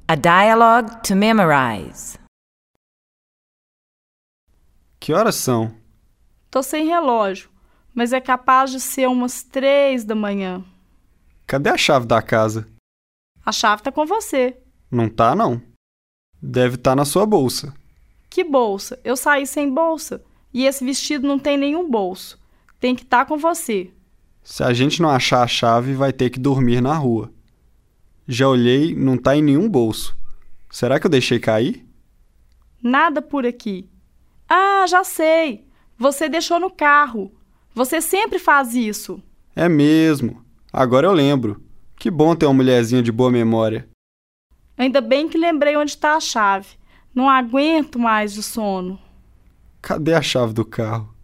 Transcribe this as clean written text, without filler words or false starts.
A dialogue to memorize. Que horas são? Tô sem relógio, mas é capaz de ser umas 3 da manhã. Cadê a chave da casa? A chave tá com você. Não tá, não. Deve estar na sua bolsa. Que bolsa? Eu saí sem bolsa. E esse vestido não tem nenhum bolso. Tem que estar com você. Se a gente não achar a chave, vai ter que dormir na rua. Já olhei, não tá em nenhum bolso. Será que eu deixei cair? Nada por aqui. Ah, já sei. Você deixou no carro. Você sempre faz isso. É mesmo. Agora eu lembro. Que bom ter uma mulherzinha de boa memória. Ainda bem que lembrei onde está a chave. Não aguento mais de sono. Cadê a chave do carro?